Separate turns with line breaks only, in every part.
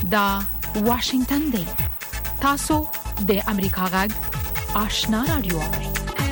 دا واشنگتن دی. تاسو د امریکا غږ آشنا رادیو اورئ.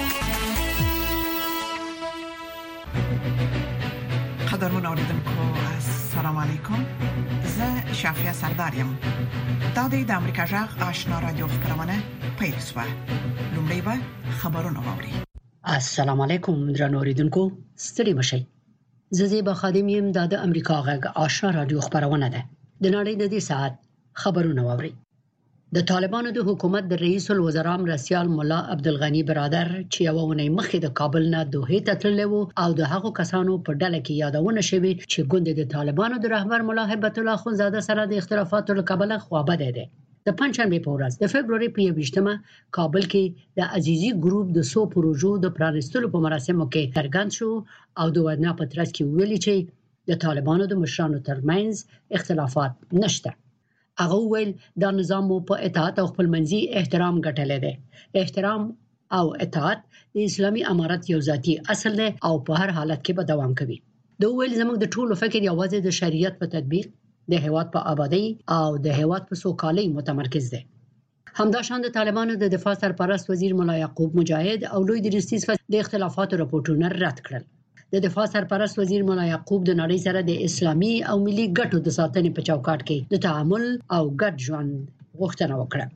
قدرمن اوریدونکو السلام علیکم. زه شافیا سردارم. دا د امریکا غږ آشنا رادیو خبرونه پیل شوه. لومړی به خبرونه واوري.
السلام علیکم درنو اوریدونکو، ستړي مشئ. زه زیبا خادم یم. د امریکا غږ آشنا رادیو خبرونه ده. د نړۍ د دې ساعت خبرونه واوري. د طالبانو د حکومت د رئیس الوزرا مرسیال مولا عبدالغنی برادر چې یو ونې مخکې د کابل نه دوحې ته تللی و او د هغو کسانو په ډله کې یادونه شوې چې ګوند د طالبانو د رهبر مولا هیبت الله اخوندزاده سره د اختلافاتو له کبله خوابدی دی. د پنځشنبه په ورځ د فبرवरी په 28مه کابل کې د عزیزي ګروپ د 100 پروژو د پرانستلو په مراسمو کې څرګند شو او د وینا په ترڅ کې ویلي چې د طالبانو د مشرانو ترمنځ اختلافات نشته. هغه ویل دا نظام مو په اطاعت او خپلمنځي احترام ګټلې ده. احترام او اطاعت د اسلامي امارت یو ذاتی اصل دی او په هر حالت کې به دوام کوي. د ویل زموږ د ټولو فکر یوازې د شریعت په تطبیق، د هیواد په آبادی او د هیواد په سوکالۍ متمرکز دی. همداشان د طالبانو د دفاع سرپرست وزیر مولا یعقوب مجاهد او لوی درستیز د اختلافاتو راپورټونه رد کړل. د دفاع سرپرست وزیر مولا یعقوب د نړۍ سره د اسلامي او ملي ګټو د ساتنې په چوکاټ کې د تعامل او ګډ ژوند غوښتنه وکړه.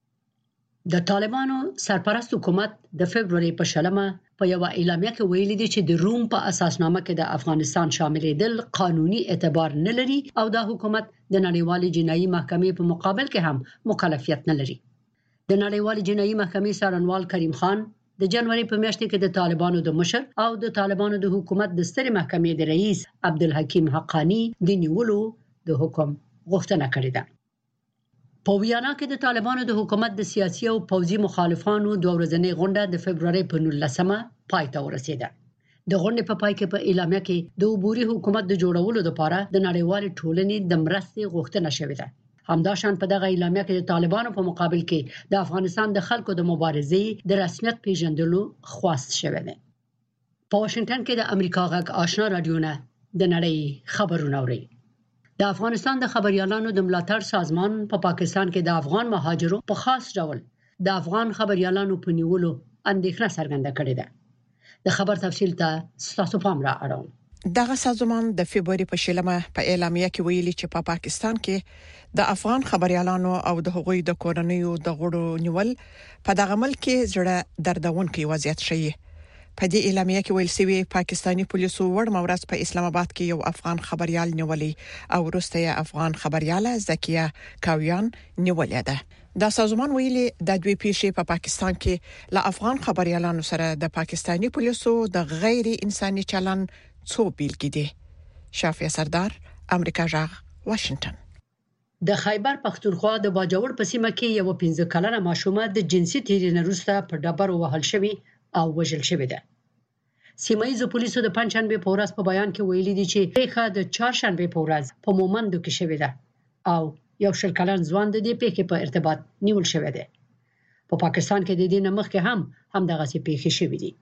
د طالبانو سرپرست حکومت د فبرवरी په 20 په یو اعلامیه کې ویلي دی چې د روم په اساسنامه کې د افغانستان شاملېدل قانوني اعتبار نه لري او دا حکومت د نړیوالې جنایي محکمې په مقابل کې هم مخالفت نه لري. د نړیوالې جنایي محکمې څارنوال کریم خان د جنوري په میاشت کې د طالبانو د مشر او د طالبانو د حکومت د سترې محکمې د رئیس عبدالحکیم حقانی د نیولو د حکم غوښتنه کړې ده. په ویانا کې د طالبانو د حکومت د سیاسي او پوځي مخالفانو دوه ورځنۍ غونډه د فبرवरी په 19مه پای ته ورسېده. د غونډې په پای کې په اعلامیه کې د عبوري حکومت د جوړولو لپاره د نړیوال ټولنې د مرستې غوښتنه شوې ده. همداشان په دغه اعلامیه کې د طالبانو په مقابل کې د افغانستان د خلکو د مبارزې د رسمیت پیژندلو خواست شوی دی. په واشنگټن کې د امریکا غږ آشنا رادیو نه د نړۍ خبرونه اوري. د افغانستان د خبريالانو د ملاتړ سازمان په پاکستان کې د افغان مهاجرو په خاص ډول د افغان خبريالانو په نیولو اندېښنه څرګنده کړې ده. د خبر تفصیل ته تاسو پام را اړوم.
دغه سازمان د فبرवरी په 20مه په اعلامیه کې ویلي چې په پاکستان کې د افغان خبريالانو او د هغوی د کورنیو د غړو نیول په دغه ملک کې زړه دردونکي وضعیت شي. په دې اعلامیه کې ویل شوی پاکستانی پولیسو وړ مورز په اسلام آباد کې یو افغان خبريال نیولې او وروسته افغان خبرياله زکیه کاویان نیولې ده. دا سازمان ویلي د دوی پیښې په پاکستان کې له افغان خبريالانو سره د پاکستانی پولیسو د غیر انساني چلن څو بیلګې دي. شافیا سردار، امریکا غږ، واشنگټن.
د خیبر پختونخوا د باجوړ په سیمه کې یو 15 کلنه ماشومه د جنسي تیري وروسته په ډبرو وهل شوی او وژل شوی ده. سیمایي پولیسو د پنځشنبه په ورځ په بیان کې ویلي دي چې پیښه د چهارشنبه په ورځ په مومندو کې شوې ده او یو شل کلن ځوان د دې پیښې په ارتباط نیول شوی دی. په پاکستان کې د دې نه مخکې هم دغه څه پیښې شوې دي.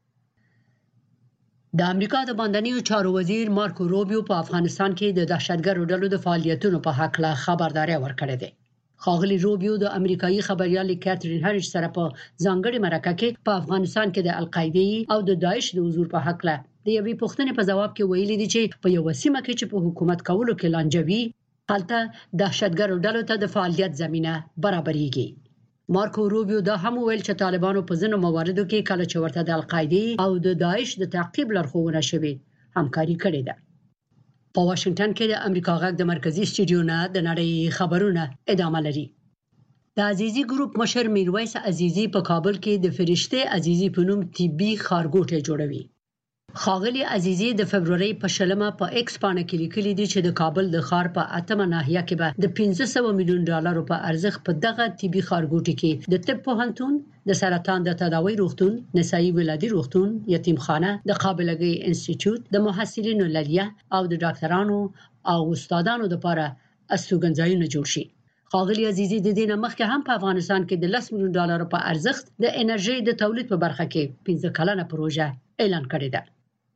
د امریکا د باندنیو چارو وزیر مارکو روبیو په افغانستان کې د دهشتګرو ډلو د فعالیتونو په حق له خبرداري ورکړې ده. خاغلی روبیو د امریکایي خبريال کاترین هریس سره په ځانګړي مرکه کې په افغانستان کې د القاعده او د داعش د حضور په حق له د یوې پوښتنې په جواب کې ویلي دي چې په یو سیمه کې چې په حکومت کولو کې لانجوي هلته دهشتګرو ډلو ته د فعالیت زمينه برابرېږي. مارکو روبیو دا هم ویل چې طالبانو په ځینو مواردو کې کله چې ورته د القاعده او د داعش د تعقیب لارښوونه شوی همکاري کړې ده. په واشنگټن کې د امریکا غږ د مرکزی سټډیو نه د نړۍ خبرونه ادامه لري. د عزیزي ګروپ مشر میرویس عزیزي په کابل کې د فرشته عزیزي په نوم طبي خارګوټه جوړوي. خاغلی عزیزي د فبرवरी په 20مه په ایکس باندې کې لیکلي دي چې د کابل د ښار په 8مه ناحیه کې به د 500 میلیون ډالرو په ارزښت په دغه طبي خارګوټه کې د طب پوهنتون، د سرطان د تداوی روغتون، نسایي ولادي روغتون، یتیمخانه، د قابلګۍ انسټیټیوټ، د محصلینو للیه او د ډاکټرانو او استادانو لپاره استوګنځایونه جوړ شي. خاغلی عزیزي د دې نه مخکې هم په افغانستان کې د 10 میلیون ډالرو په ارزښت د انرژي د تولید په برخه کې 15 کلنه پروژه اعلان کړې ده.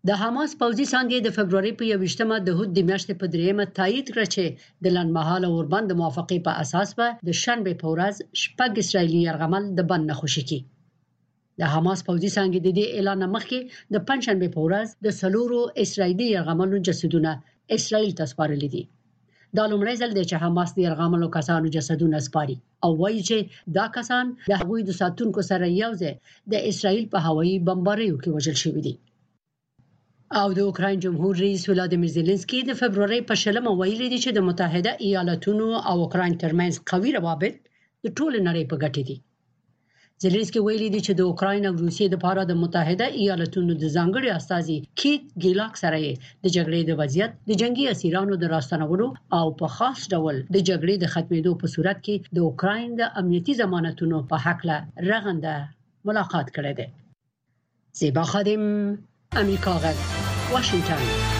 د حماس پوځي څانګې د فبرवरी په 28مه د هود د میاشتې په 3مه تایید کړ چې د لنډمهاله اوربند موافقې په اساس به د شنبه په ورځ شپږ اسرایلی یرغمل د بند نه خوشي کی. د حماس پوځي څانګې د دې اعلان مخکې د پنځشنبه په ورځ د سلورو اسرایلی یرغملو جسدونه اسرایل ته سپارل دي. دا لومړی ځل دی چې حماس د یرغملو کسانو جسدونه سپاري او وایي چې دا کسان د هغوی د ساتونکو سره یوځای د اسرایل په هوایي بمباریو کې وژل شوي دي. او د اوکراین جمهور رئیس ولادیمیر زيلنسکي د فبرवरी په 20 ویلي دي چې د متحده ایالاتونو او اوکراین ترمنځ قوي روابط د ټول نړۍ په ګټه دي. زيلنسکي ویلي دي چې د اوکراین او روسیې لپاره د متحده ایالاتونو د ځانګړي استازي کیت ګیلاک سره د جګړې د وضعیت د جنگي اسیرانو د راستنولو او په خاص ډول د جګړې د ختمېدو په صورت کې د اوکراین د امنیتي ضمانتونو په حق له رغنده ملاقات کړی دی. زیبا خادم، امریکا غږ، واشنگټن.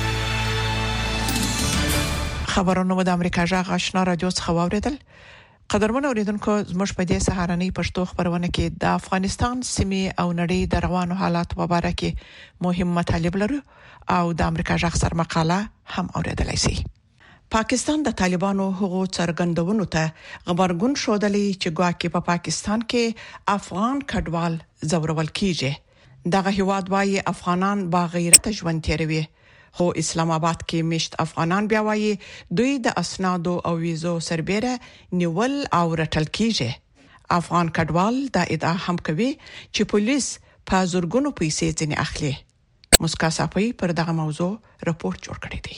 خبرونه د امریکا غږ آشنا رادیو څخه واوریدل. قدرمن اوریدونکو، زموږ په دې سهارنۍ پښتو خبرونه کې د افغانستان سیمې او نړۍ د روانو حالات په اړه کې مهم مطالب لرو او د امریکا غږ سره مقاله هم اوریدلای شئ. پاکستان د طالبانو حقوق څرګندونو ته غبرګون ښودلی چې ګواکې په پاکستان کې افغان کډوال زورول کیږي. دغه هیواد وايي افغانان با غیرت ژوند تیروي، خو اسلام آباد کې مشت افغانان بیا وايي دوی د اسنادو او ویزو سربېره نیول او رټل کیږي. افغان کډوال دا ادعا هم کوي چې پولیس په زورګونو پیسې ځنې اخلي. مسکا صافی پر دغه موضوع راپور جوړ کړی دی.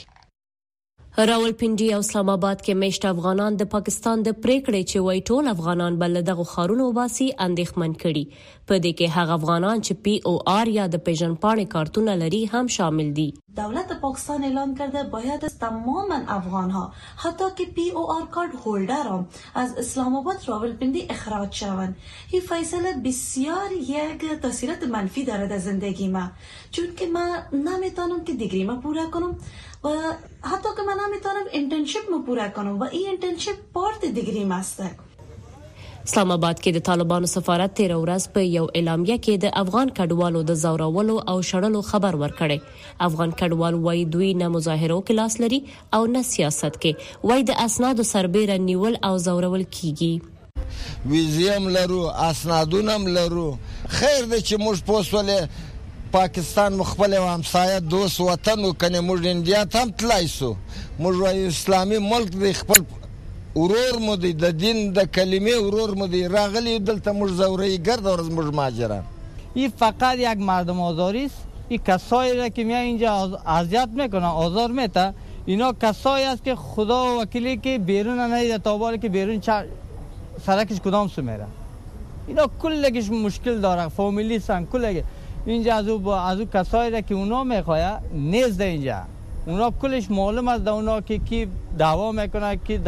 راولپنډي او اسلام آباد کې مشت افغانان د پاکستان د پریکړې چې وای ټول افغانان بل دغه خارونو واسي اندېښمن کړي. په دې کې هغه افغانان چې POR یا د پیژن پاڼې کارتونه لري هم شامل دي.
دولت پاکستان اعلام کرده باید از تمام افغانها حتی که POR کارت هولدران از اسلام آباد راولپنڈی اخراج شوند. این فیصله بسیار یک تاثیرات منفی داره در زندگی ما، چون که من نمیتونم که دیگری ما پورا کنم و حتی که من نمیتونم انترنشیپ ما پورا کنم و این انترنشیپ پارت دیگری ماسته.
اسلام آباد کې د طالبانو سفارت 13 ورځ په یو اعلامیه کې د افغان کډوالو د زورولو او شړلو خبر ورکړي. افغان کډوال وای دوی نه مظاهرو کې لاس لري او نه سیاست کې، وای د اسنادو سربېره نیول او زورول کیږي.
ویزیم لرو، اسنادونم لرو. خیر دې چې موږ پوسولې پاکستان مخبل او همسایه دوست وطن وکنه موږ انډیا ته هم تلای سو. موږ وای اسلامي ملک دی، خپل ورور مو دی، د دین د کلمه ورور مو دی، راغلی دلته موږ زوري گرد اور موږ ماجران.
این فقط یک مردم آزاری است. این کسایی را که میان اینجا اذیت میکنن، آزار میته، اینا کسایی است که خدا وکیلی که بیرون نمیده تا بالا که بیرون سرکش کدام سو میره. اینا کلش مشکل داره، فامیلی سن کلش اینجا از او کسایی را که اونا میخواه نیست اینجا. اونا کلش معلوم است اونا که کی دعوا میکنه، کی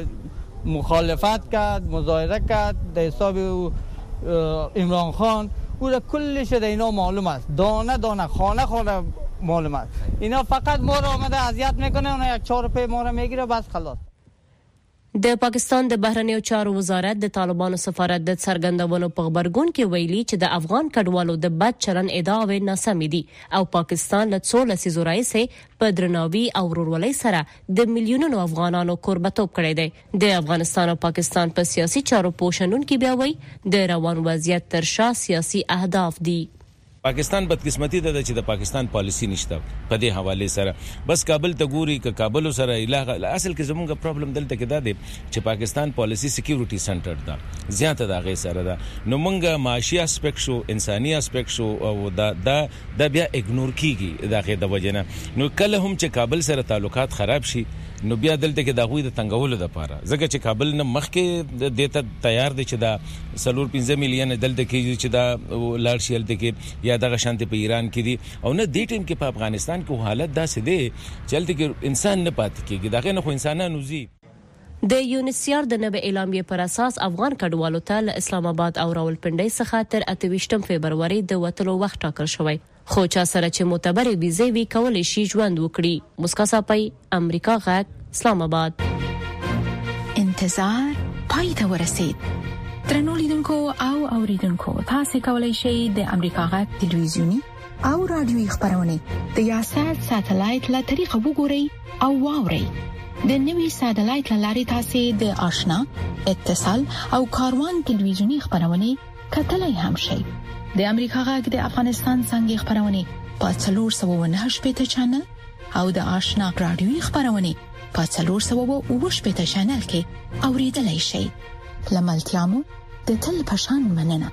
مخالفت کرد، مظاهره کرد در حساب عمران خان، او را کلش در اینا معلوم است. دانه دانه خانه خانه معلوم است. اینا فقط ما را آمده اذیت میکنه، اونا یک 4 روپیه ما را میگیره بس خلاص.
د پاکستان د بهرنیو چارو وزارت د طالبانو سفارت د څرګندونو په خبرګون کې ویلي چې د افغان کډوالو د بد چلن ادعاوې ناسمې دي او پاکستان له 16 لسیزو راهیسې په درناوي او ورورولۍ سره د میلیونونو افغانانو کوربتوب کړی دی. د افغانستان او پاکستان په سیاسي چارو پوښښونکي بیا وایي د روان وضعیت تر شا سیاسي اهداف دي.
پاکستان بدقسمتي ده چې د پاکستان پالیسی نشته په دې حواله سره. بس کابل ته ګوري ک کابل سره الهه اصل کې زموږ پرابلم دلته کې ده چې پاکستان پالیسی سکیورټي سنټر ده زیاته ده غي سره ده. نو موږ معاشي اسپیکټ شو، انساني اسپیکټ شو او دا بیا اګنور کیږي دغه د وجنه. نو کله هم چې کابل سره تعلقات خراب شي نو بیا دلته کې د غوي د تنګولو لپاره ځکه چې کابل نه مخکې دته تیار دي چې دا 4.5 میلیون دلته کې چې دا لار شیل دي کې یا دغه شانتي په ایران کې دي او نه دې ټیم کې په افغانستان کې حالت داسې دي چلته کې انسان نه پات کېږي دغه نه خو انسانانو زی.
د یونیسیار د نوې اعلامیې پر اساس افغان کډوالو ته اسلام آباد او راولپنډي څخه تر 28 فبرवरी د وټلو وخت ټاکل شوی، خو چا سره چې معتبر ویزې وی کولای شي ژوند وکړي. مسکا صافی، امریکا غږ، اسلام آباد.
انتظار پای ته ورسید. درنو لیدونکو او اوریدونکو، تاسو کولای شئ د امریکا غږ ټلویزیونی، او رادیوي خبرونه د یاشر ساتلایت له طریقو وګورئ او واورئ. د نوي ساتلایت لارې تاسو د آشنا اتصال او کاروان ټلویزیونی خبرونه کتلای هم شئ. د امریکا غږ د افغانستان څنګه خبرونه په 398 چینل او د آشنا رادیوي خبرونه په 408 چینل کې اوریدلای شئ. لملتيامو د تل پشان مننه.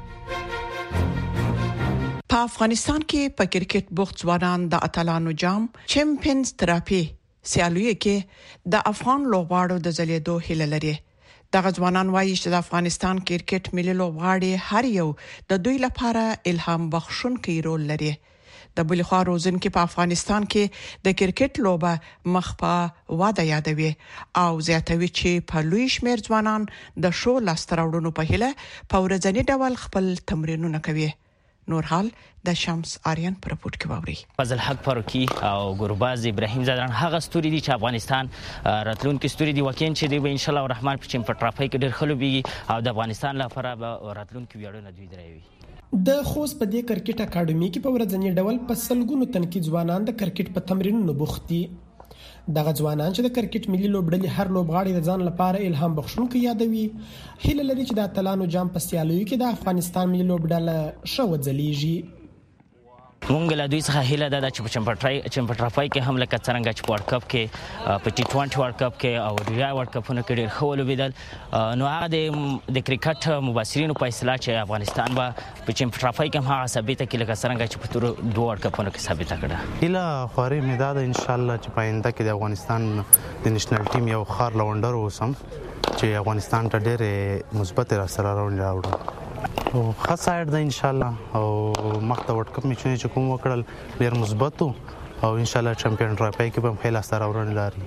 په افغانستان کې په کرکټ بوخت ځوانان د اتلانو جام چمپionز تراپي سیالوي کې د افغان لوبغاړو د زلیدو هیله لري. دغه ځوانان وایي چې د افغانستان کرکټ ملي لوبغاړي هر یو د دوی لپاره الهام بخښونکی رول لري. د بلخوا روزنکي په افغانستان کې د کرکټ لوبه مخ په واده یادوي او زیاتوي چې په لوی شمیر ځوانان د شو لاستراوړونو په هله په ورځنی ډول خپل تمرینونه کوي. نور حال د شمس آریان پر رپورت کې ووري.
فضل حق فاروقي او ګورباز ابراهیم زادران هغه ستوري دي چې افغانستان راتلونکي ستوري دي وکین چې دی ان شاء الله الرحمن په چمپیون ټرافي کې ډېر خلوبي او د افغانستان لپاره راتلونکي ویاړونه دوی دروي.
د خوست په دې کرکټ اکیډمي کې په ورځنی ډول په سلګونو تنکي ځوانان د کرکټ په تمرینونو بوخت دي. دغه ځوانان چې د کرکټ ملي لوبډلې هر لوبغاړي د ځان لپاره الهام بخښونکي یادوي. هیله لري چې د اتلانو جام په سیالیو کې د افغانستان ملي لوبډله شو ځلیږي.
مونږ له دوی څخه هیله ده چې په چمپیون ټرافي کې هم لکه څنګه چې په ورلد کپ کې په ټي 20 ورلد کپ کې او ریال ورلد کپونو کې ډېر خول ولیدل. نو هغه د کرکټ مبصرینو په اصطلاح چې افغانستان به په چمپیون ټرافي کې هم هغه ثابته کړي لکه څنګه چې په تور دوه ورلد کپونو کې ثابته کړه.
هیله خوري مې ده ان شاء الله چې پاینده کې د افغانستان د نېشنل ټیم یو خار لونډر اوسم چې افغانستان ته ډېر مثبت سره راوړي او خاصه ده ان شاء الله او مخته ورلد کپ میچونه چې کوم وکړل ډېر مثبت او ان شاء الله چمپیون ټرافي کې به خیال سره ورن لري.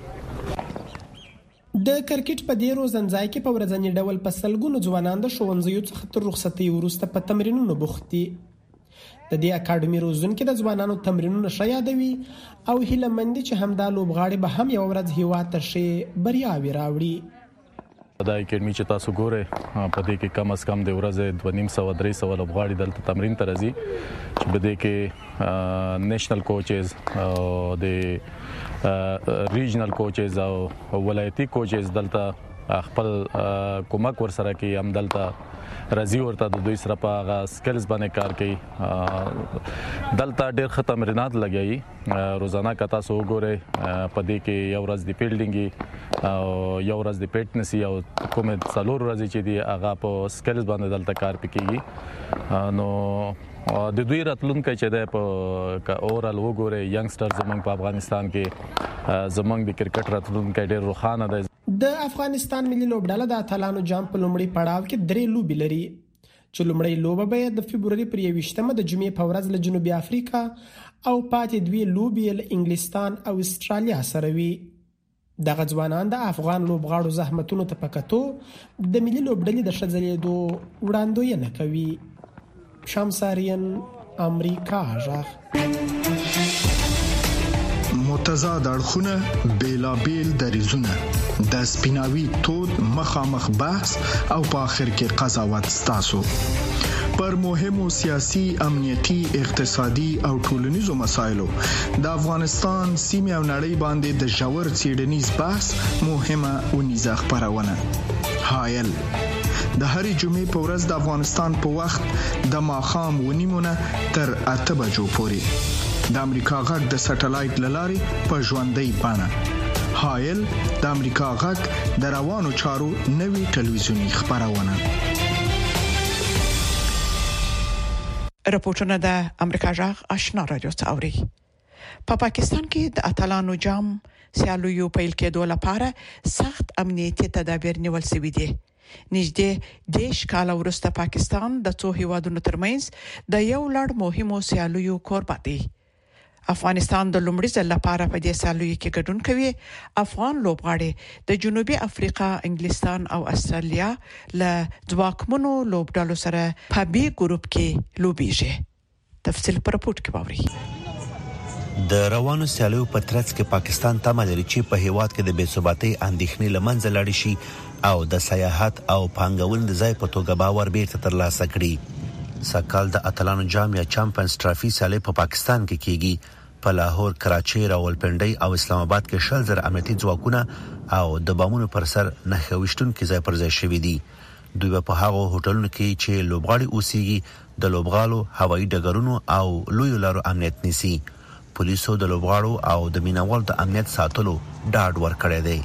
د کرکټ په دې روزنځای کې په ورځنی ډول په سلګونو ځوانان د ښوونځیو څخه تر رخصتي وروسته په تمرینونو بوخت دي. د دې اکیډمي روزونکي د ځوانانو تمرینونه شیادوي او هیله مند چې همدا لوبغاړي به هم یو ورځ هیواد ته شي بریاوي راوړي.
دا اکیډمي چې تاسو ګورئ په دې کې کم از کم د ورځې 250-300 لوبغاړي دلته تمرین ته راځي چې په دې کې نېشنل کوچز او د ریجنل کوچز او ولایتي کوچز دلته خپل کومک ورسره کوي هم دلته راځي ورته د دوی سره په سکلز باندې کار کوي. دلته ډېر ښه تمرینات لګي روزانه کتا سو ګوره په دې کې یو ورځ د فیلډینګ او یو ورځ د فټنس او کومه څلور ورځې چې دی هغه په سکلز باندې دلته کار پکېږي. نو د دوی راتلونکي چې د اورال وګوره ینګستر زمونږ په افغانستان کې زمونږ د کرکټ راتلونکي ډېر روښانه ده.
د افغانستان ملي لوبډله د اتلانو جام په لومړي پړاو کې 3 لوبي لري چې لومړی لوبه به د فبرवरी پر 21مه د جمعې په ورځ له جنوبي افریقا او پاتې دوی لوبي له انګلستان او استرالیا سره وي. دغه ځوانان د افغان لوبغاړو زحمتونو ته پکاتو د ملي لوبډلې د شځلېدو وړاندوینه کوي. شمساریان امریکا ژغ
متضاد اړخونه بیلابیل دریزونه د سپیناوي تود مخامخ بحث او په اخر کې قضاوت ستاسو پر مهمو سیاسي امنیتي اقتصادي او ټولنیزو مسایلو د افغانستان سیمه او نړۍ باندې د ژور څېړنیز بحث مهمه ونیزه خبرونه حایل د هرې جمعې په ورځ د افغانستان په وخت د ماښام 9:30 تر 8 بجو پورې د امریکا غږ د سټلایټ لارې په ژوندۍ بڼه حایل د امریکا غږ د روانو چارو نوي ټلویزیونی خبرونه.
رپورټونه د امریکا غږ آشنا رادیو څاوري. په پاکستان کې د اتلانو جام سیالیو پیل کېدو لپاره سخت امنیتي تدابیر نیول شوي دي. نږدې 10 کال وروسته پاکستان د څو هیوادونو ترمنځ د یو لړ مهمو سیالیو کوربه دی. افغانستان د لومړي ځل لپاره په دې سیالیو کې ګډون کوي. افغان لوبغاړي د جنوبي افریقا، انګلستان او استرالیا له ځواکمنو لوبډلو سره په بي ګروپ کې لوبيږي. تفصیل پر رپورت کې باوري.
د روانو سیالیو په ترڅ کې پاکستان تمه لري چې په هیواد کې د بې ثباتۍ اندېښنې لمنځه لاړې شي او د سیاحت او پانګونې د ځای په توګه باور بیرته ترلاسه کړي. سکهال د اتلانو جام یا چمپیونز ټرافي سیالي په پاکستان کې کیږي. په لاهور، کراچۍ، راولپنډۍ او اسلام آباد کې 100,000 امنیتي ځواکونه او د بامونو پر سر 9 کې ځای پر ځای شوي دي. دوی په هغو هوټلونو کې چې لوبغاړي اوسېږي د لوبغالو، هوایي ډګرونو او لویو لارو امنیت نیسي. پولیسو د لوبغاړو او د مینوالو د امنیت ساتلو ډاډ ورکړی دی.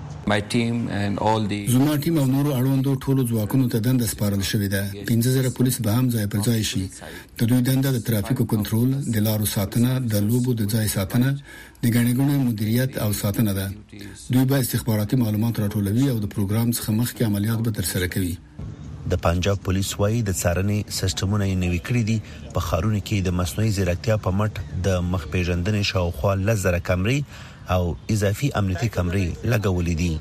زما ټیم او نورو اړوندو ټولو ځواکونو ته دنده سپارل شوې ده. 15,000 پولیس به هم ځای پر ځای شي. د دوی دنده د ترافیکو کنټرول، د لارو ساتنه، د لوبو د ځای ساتنه، د ګڼې ګوڼې مدیریت او ساتنه ده. دوی به استخباراتي معلومات راټولوي او د پروګرام څخه مخکې عملیات به ترسره کوي.
د پنجاب پولیس وايي د څارنې سیستمونه یې نوي کړي دي. په ښارونو کې د مصنوعي ځیرکتیا په مټ د مخ پیژندنې شاوخوا 10,000 کمرې او اضافي امنیتي کمرې لګولې دي.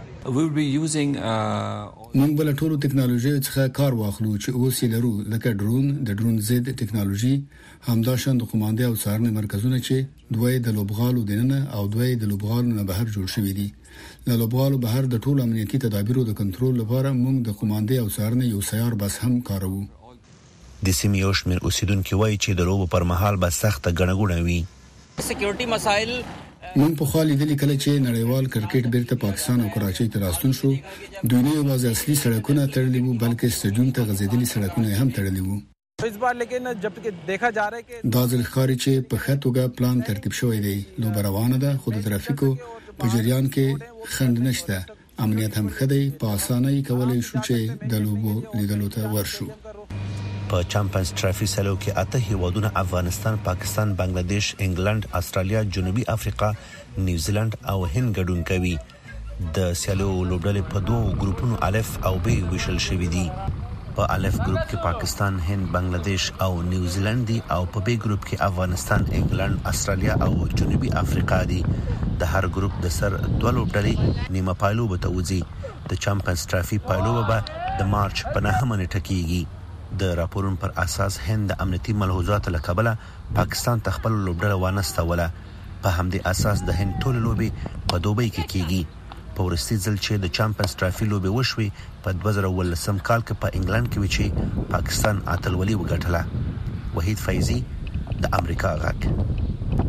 موږ بل ټولو ټکنالوژي څخه کار واخلو چې اوس یې لرو، لکه ډرون، د ډرون ضد ټکنالوژي، همداشان د قوماندې او څارنې مرکزونه چې دوی د لوبغالو دننه او دوی د لوبغالو نه بهر جوړ شوي دي. له لوبغالو بهر د ټولو امنیتي تدابیرو د کنټرول لپاره موږ د قوماندې او څارنې یو سیار بس هم کاروو.
د سیمې یو شمېر اوسیدونکو وایي چې د لوبو پر مهال به سخته ګڼه ګوڼه وي.
سکیورټي مسایل موږ په خالي دلی کله چې نړیوال کرکټ بیرته پاکستان او کراچۍ ته راستون شو، دوی نه یوازې اصلي سړکونه تړلي وو بلکې سټیډیوم ته غځېدلي سړکونه هم تړلي وو.
इस बार लेकिन जब कि देखा जा रहा है कि
دا ځل ښکاري چې په ښه توګه پلان ترتیب شوی دی. لوبه روانه ده خو د ترافیکو په جریان کې خنډ نشته. امنیت هم ښه دی. په اسانۍ کولای شو چې د لوبو لیدلو ته ورشو.
په چمپیونز ټرافي سیالو کې 8 هیوادونه افغانستان، پاکستان، بنگلاديش، انګلند، استرالیا، جنوبي افریقا، نیوزیلند او هند ګډون کوي. د سیالو لوبډلې په 2 ګروپونو الف او ب ویشل شوې دي. په الف ګروپ کې پاکستان، هند، بنگلاديش او نیوزیلند دي او په ب ګروپ کې افغانستان، انګلند، استرالیا او جنوبي افریقا دي. د هر ګروپ د سر 2 لوبډلې نیمه پایلوبه ته وځي. د چمپیونز ټرافي پایلوبه به د مارچ په 9 نیټه کېږي. د راپورونو پر اساس هند د امنیتي ملحوظاتو له کبله پاکستان ته خپل لوبډله وانستوله. په همدې اساس د هند ټول لوبې په دوبۍ کې کېږي. په ورستي ځل چې د چمپیونز ټرافي لوبې وشوي په 2019 کال کې په انګلند کې و چې پاکستان اتلولي وګټله. وحید فیضی، د امریکا غږ.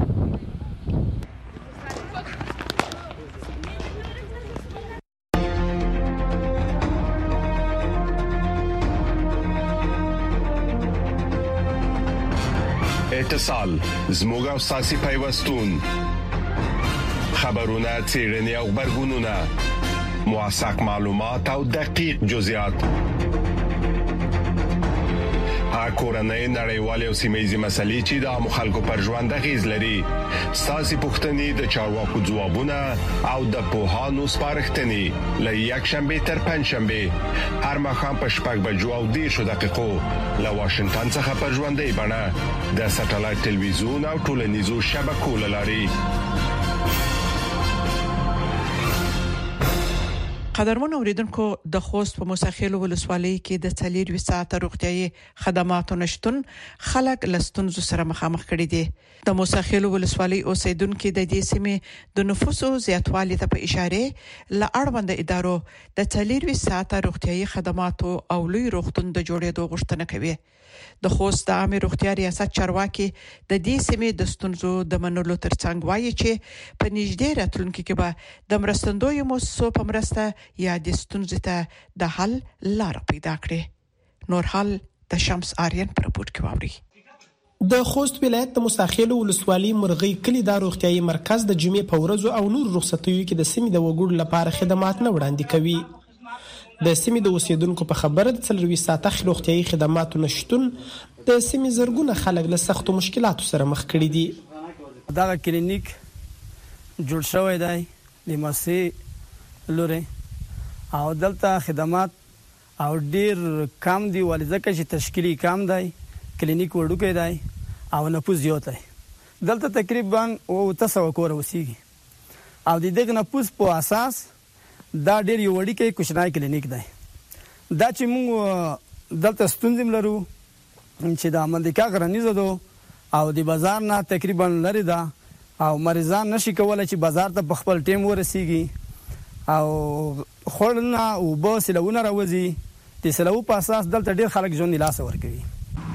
اتصال زموږ او ساسي پیوستون، خبرونه، څېړنې او خبرګونونه، موثق معلومات او دقیق جزئیات، کورنۍ، نړیوالې او سیمه‌یزې مسلې چې د عامو خلکو پر ژوند اغېز لري. ساسي پوښتنې، د چارواکو ځوابونه او د پوهانو سپارښتنې له یکشنبه تر پنځشنبه هر ماښام په 6:10 له واشنگټن څخه په ژوندۍ بڼه د ساتلایت ټلویزیون او ټولنیزو شبکو له لارې.
قدرمن اوریدونکو، د خوست په موسخیل ولسوالۍ کې د 4 ساعته روغتيایي خدماتو نشټون خلک لستونزو سره مخامخ کړي دي. د موسخیل ولسوالۍ اوسیدونکو د دې سیمې د نفوسو زیاتوالي ته په اشاره ل اړوند ادارو د 4 ساعته روغتيایي خدماتو او لوی روغتون د جوړېدو غوښتنه کوي. د خوست د عامه روغتیا ریاست چارواکي د دې سیمې د ستونزو د منلو ترڅنګ وایي چې په نږدې راتلونکي کې به د مرستندوی مؤسسو په مرسته یا د ستونزې ته د حل لار پیدا کړي. نور حال د شمس آریان پر رپورت کې ووري.
د خوست ولایت د موسخیل ولسوالۍ مرغی کلی د روغتیايي مرکز د جمعې په ورځو او نور رخصتیو کې د سیمې د وګړو لپاره خدمات نه وړاندې کوي. د سیمې د اوسیدونکو په خبره د 4 ساعته روغتیايي خدماتو نشټون د سیمې زرګونه خلک له سختو مشکلاتو سره مخ کړي دي.
دا کلینیک جوړ شوی دی د مسی لوري او دلته خدمات او ډیر کم دی ولې ځکه چې تشکیلی کم دی، کلینیک وړوکی دی او نفوس زیات دی. دلته تقریبا 300 کور اوسېږي او د دغه نفوس په اساس دا ډیر یو وړوکی کوچنی کلینیک دی. دا چې موږ دلته ستونزې لرو چې د امریکا غرنیزه ده او د بازار نه تقریبا لري ده او مریضان نشي کولای چې بازار ته په خپل ټیم ورسیږي او خورنه او بو سلوونه راوځي. د سلو په اساس دلته ډیر خلک ژوند لاس ورکوي.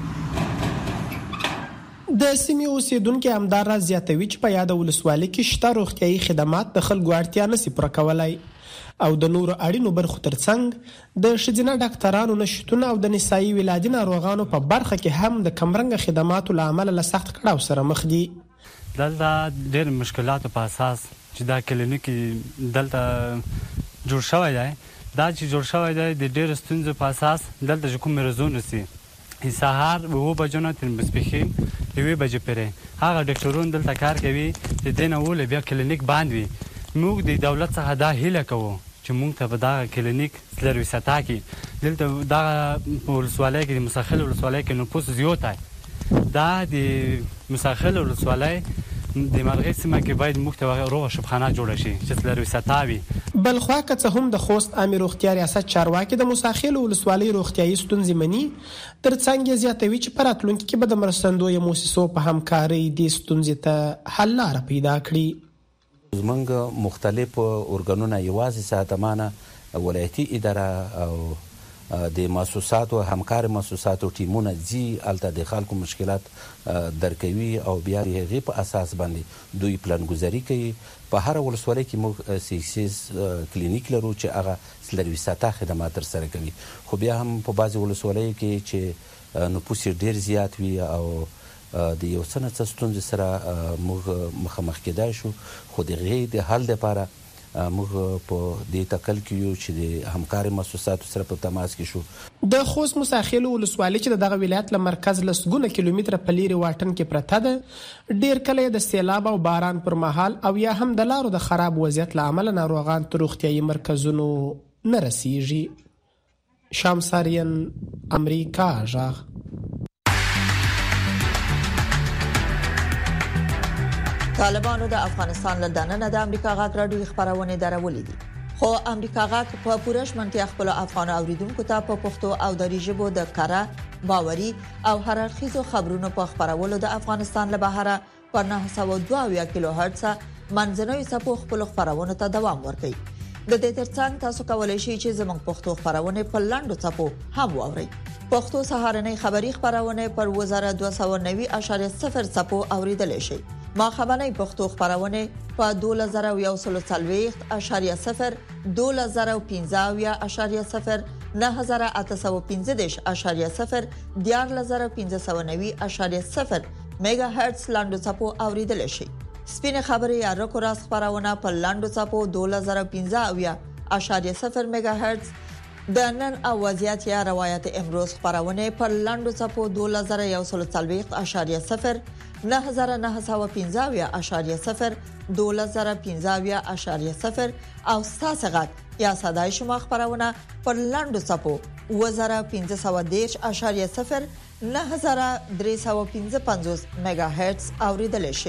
د سیمې اوسیدونکو همدارا زیاتوي چې په یاد ولسوالۍ کې شته روغتيایي خدمات د خلکو اړتیا نشي پوره کولای او د نورو اړینو برخو ترڅنګ د شذینه ډاکټرانو نشټونه او د نسایي ولادي ناروغانو په برخه کې هم د کمرنګ خدماتو لامل له سخت کړهو سره مخ دي.
دلته ډېر مشکلات په اساس چې دا کلینیک دلته جوړ شوی دی د ډېر ستونزو په اساس دلته چې کوم مرزونه سي سهار 9 بجو نه تر ماسپښین 2 بجې پورې هغه ډاکټرون دلته کار کوي چې دنه ول بیا کلینیک باندې وي. موږ د دولت څخه دا هیله کوو چې موږ ته به دا کلینیک سرویس اتاکي دلته دا ولسوالۍ کې د مساخل ولسوالۍ کې نفوس زیات دی. دا د مساخل ولسوالۍ د مرغې سیمه کې باید موږ ته روغ شبخانه جوړ شي چې سرویس اتاوي.
بلخوا که هم د خوست عامه روغتیا ریاست چارواکي د مساخل ولسوالۍ روغتيایي ستونزې مني ترڅنګ زیاتوي چې په راتلونکي کې به د مرستندوی مؤسسو په همکارۍ د ستونزې ته حل لاره پیدا کړي.
زمونږ مختلف ارګانونه یوازې ساتمانه ولایتي اداره او د مؤسساتو همکار مؤسساتو ټیمونه ځي الته د خلکو مشکلات درکوي او بیا هغه په اساس باندې دوی پلان گذاری کوي. په هر ولسوالۍ کې موږ سیسیز کلینیک لرو چې هغه سرویساته خدمات تر سره کوي. خو بیا هم په بعضي ولسوالۍ کې چې نفوس ډیر زیات وي او د یو څه نه ستونزې سره موږ مخامخ کېدای شو خو د غي د حل لپاره موږ په دې تکل کې یو چې د همکاري مؤسساتو سره په تماس کې شو.
د خوست مساخل ولسوالۍ چې دغه ولایت له مرکز لسګونه کیلومتره په لري واټن کې پرته ده ډیر کله د سیلاب او باران پر مهال او یا هم د لارو د خراب وضعیت لامل ناروغان تر روغتيایي مرکزونو نه رسیږي. شامساریان امریکا ژغ.
طالبانو د افغانستان له دننه د امریکا غاک راډیو خبرونه درولې دي خو امریکا غاک په پوره شمنتیا خپل افغان اوریدونکو ته په پښتو او دری ژبه د کارا باوري او هررخیزو خبرونو په خبرولو د افغانستان له بهره په 902 کیلو هرتز منځنوي سپو خپل خبرونه ته دوام ورکوي. د دې ترڅنګ تاسو کولای شئ چې زموږ پښتو خبرونه په لاندو سپو هم واورئ. پښتو سهارنۍ خبری خبرونه پر 1290.0 سپو اوریدل شي. ما خبرنۍ پښتو خبرونه په 2140.0 2015.0 9815.0 14590.0 میگا هرتز لاندو چپو اوریدل شي. سپینه خبري یا رکو راس خبرونه په لاندو چپو 2015.0 میگا هرتز د نن اوازيات یا روایت امروز خبرونه پر لاندو چپو 2140.0 9915.0 2015.0 او ساسغت یا صدای شما خبرونه پر لاندو چپو 1510.0 9355 میگا هرتز اوریدل شي.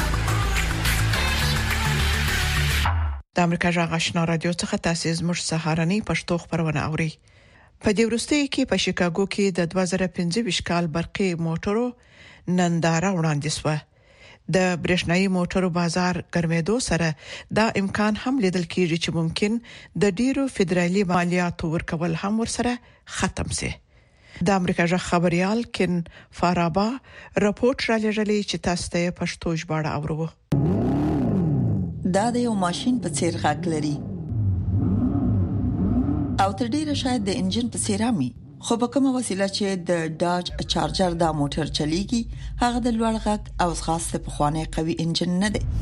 د امریکا جغ آشنا رادیو څخه تاسو زموږ سهارنۍ پښتو خبرونه اوري. په دې ورستۍ کې په شیکاګو کې د 2015 کال برقي موټرو ننداره وړاندې شوه. د برېښنايي موټرو بازار ګرمېدو سره دا امکان هم لیدل کېږي چې ممکن د ډیرو فدرالي مالیاتو ورکول هم ورسره ختم شي. د امریکا جغ خبريال کین فارابا راپورټ را لېږلی چې تاسو ته پښتو ژباړه اورو.
دا د یو ماشين په څیر غږ لري او تر ډیره شاید د انجن په څیر امي، خو په کومه وسیله چې د ډاج چارجر دا موټر چلیږي هغه د لوړ غږ او خاصه په خوانه قوي انجن نه دی.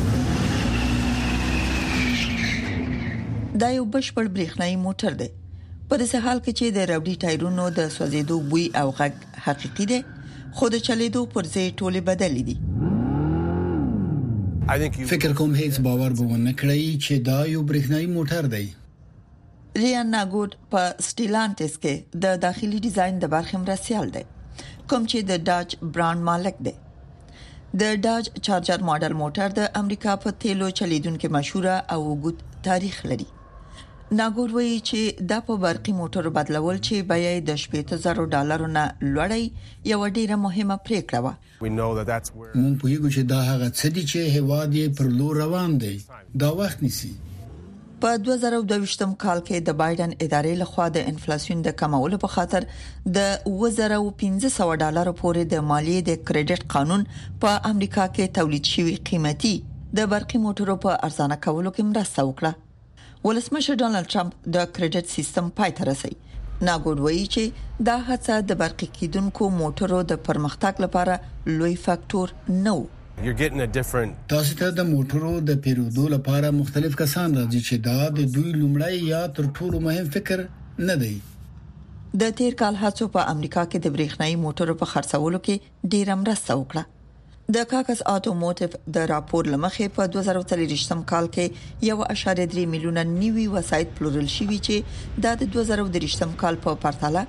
دا یو بشپړ برېښنايي موټر دی. په داسې حال کې چې د ربړي ټایرونو د سوځېدو بوی او غږ حقيقي دی، خو د چلیدو پر ځای ټوله بدل دي.
فکر کوم هیڅ باور به ونه کړی چې دا یو برېښنايي موټر دی.
ریان ناګوډ په سټیلانټس کې د داخلي ډیزاین د برخې مرسیال دی، کوم چې د ډاج برانډ مالک دی. د ډاج چارجر ماډل موټر د امریکا په تیلو چلیدونکو مشهوره او وګړي تاریخ لري. ناګوډ وایي چې دا په برقي موټرو بدلول چې بیه د $80,000 نه لوړی یو ډیره مهمه پریکړه و.
مونږ په یوه چې دا هغه څه دي چې هواد یې پر لور روان دی، دا وخت نیسي.
په 2022م کال کې د بایدن ادارې لخوا د انفلیسیون د کمولو په خاطر د $1500 پورې د مالیې د کریډټ قانون په امریکا کې تولید شوی قیمتي د برقي موټرو په ارزانه کولو کې مرسته وکړه. ولسمشر ډونالد ټرمپ د کریډټ سیستم پای ته رسوي. ناګوډوي چې دا هڅه د برقي کیدونکو موټرو د پرمختګ لپاره لوی فاکټور نه و.
تاسو ته د موټرو د پیرودو لپاره مختلف کسان راځي چې دا د دوی لومړی یا تر ټولو مهم فکر نه دی.
د تیر کال هڅو په امریکا کې د برېښنايي موټرو په خرڅولو کې ډېر مرسته وکړه. د کاکس اتوموټیو د راپور لمخې په 2023م کال کې 1.3 میلیونه نوي وسایط پلورل شوي چې د 2023م کال په پرتله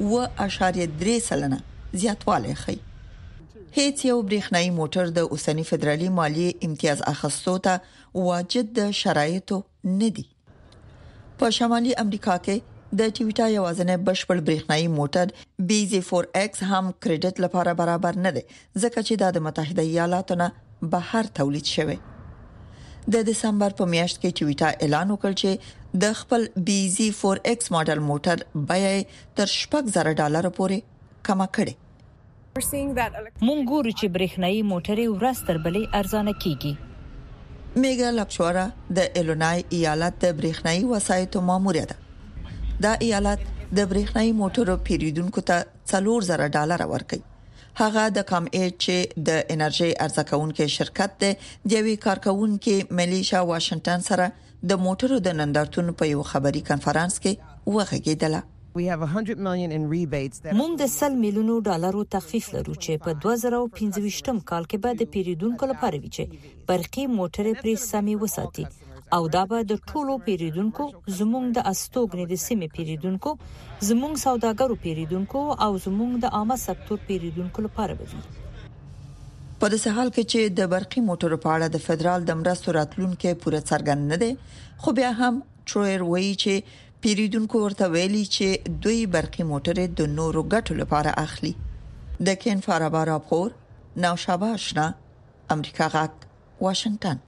1.3% زیاتوالی ښيي. هیڅ یو برېښنايي موټر د اوسنی فدرالي مالیې امتیاز اخیستو ته واجد د شرایطو نه دي. په شمالي امریکا کې د ټویوټا یوازینی بشپړ برېښنايي موټر BZ4X هم کریډټ لپاره برابر نه دی ځکه چې د متحده ایالاتو نه بهر تولید شوی. د دسمبر په میاشت کې ټویوټا اعلان وکړ چې د خپل BZ4X ماډل موټر بیه تر $6,000 پورې کم کړي.
مونږ ګورو چې برېښنايي موټرې ورځ تر بلې ارزانه کیږي.
میګا لکشورا د ایلونای ایالت د برېښنايي وسایطو ماموره ده. دا ایالت د برېښنايي موټرو پیریدونکو ته $4,000 ورکړي. هغه د کام ایچ چې د انرژي ارزکونکو شرکت د دیوی کارکونکو ملیشا واشنگټن سره د موټرو د نندارتون په یو خبري کانفرنس کې وغږیدله.
مونږ د $100 میلیونو تخفیف لرو چې په 2025م کال کې به د پیریدونکو لپاره وي چې برقي موټرې پرې سمې وساتي او دا به د ټولو پیریدونکو زموږ د استوګنې د سیمې پیریدونکو زموږ سوداګرو پیریدونکو او زموږ د عامه سکتور پیریدونکو لپاره وي.
په داسې حال کې چې د برقي موټرو په اړه د فدرال د مرستو راتلونکو پوره څرګند نه دي خو بیا هم ټرویر وایي چې پیریدونکو ورته ویلي چې دوی برقي موټرې د نورو ګټو لپاره اخلي. د کین فارابا راپور نوشابه آشنا امریکا غاک واشنگټن.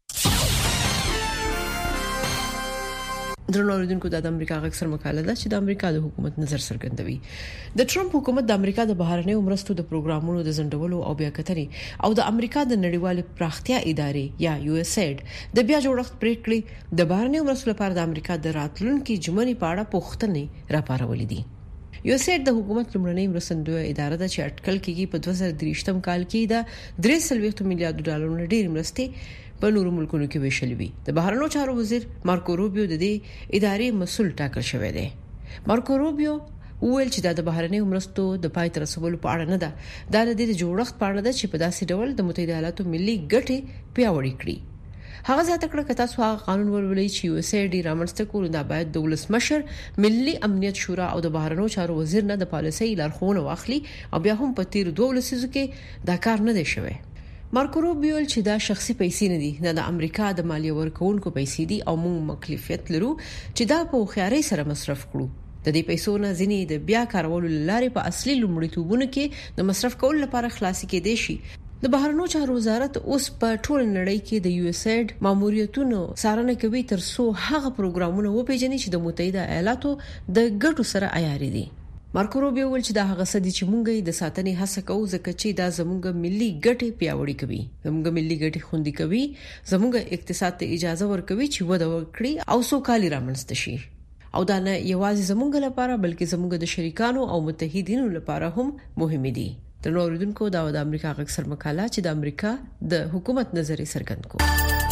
درنوریدونکو د امریکا غږ سره مقاله ده چې د امریکا د حکومت نظر څرګندوي. د ټرمپ حکومت د امریکا د بهرنیو مرستو د پروګرامونو د ځنډولو او بیا کتنې او د امریکا د نړیوال پراختیا ادارې یا USAID د بیا جوړښت پریکړې د بهرنیو مرستو لپاره د امریکا د راتلونکو جمعې په اړه پوښتنې راپارولې دي. USAID د حکومت لمړنۍ مرستندوی اداره ده چې اټکل کیږي په 2023م کال کې د $3 میلیارډ ډېر مرستې په نورو ملکونو کې ویشل وی. د بهرنیو چارو وزیر مارکو روبیو د دې ادارې مسؤل ټاکل شوی دی. مارکو روبیو ویل چې د بهرنیو مرستو د پای تر رسولو په اړه نه ده، دا د جوړښت په اړه ده چې په داسې ډول د متحده ایالاتو ملي ګټې پیاوړې کړي. هغه ځکه کړه چې تاسو قانون ولولئ چې USAID رامنځته کول دا باید د ولسمشر ملي امنیت شورا او د بهرنیو چارو وزیر نه د پالیسۍ لارښوونه واخلي او بیا هم په تیر 2 لسیزو کې دا کار نه دی شوی. مارکو روبیو چې دا شخصي پیسې نه دي، نه د امریکا د مالیه ورکوونکو پیسې دي او موږ مکلفیت لرو چې دا په خیاري سره مصرف کړو. د دې پیسو نه ځینې د بیا کارولو لارې په اصلي لومړیتوبونو کې د مصرف کول لپاره خلاصي کېدې شي. د بهرنیو چارو وزارت اوس په ټول نړۍ کې د USAID ماموریتونو څارنه کوي تر څو هغه پروګرامونه وپیژني چې د متحده ایالاتو د ګټو سره عیاري دي. مارکو روبیو ول چې دا هغه څه دي چې مونږ د ساتنې هڅه کوو ځکه چې دا زموږ ملي ګټې پیاوړې کوي، زموږ ملي ګټې خوندي کوي، زموږ اقتصاد ته اجازه ورکوي چې وده وکړي او سوکالي رامنځته شي. او دا نه یوازې زموږ لپاره بلکې زموږ د شریکانو او متحدینو لپاره هم مهم دي. د نوریدونکو دا د امریکا غږ سره مقاله چې د امریکا د حکومت نظر څرګند کو.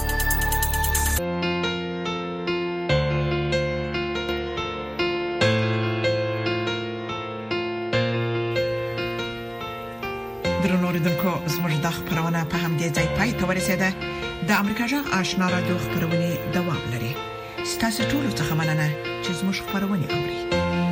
درنوریدونکو زموږ د خبرونه په همدې ځای پای ته ورسیده. د امریکا جغ آشنا رادیو خبرونه دوام لري. ستاسو ټول څه مننه چې زموږ خبرونه اوري.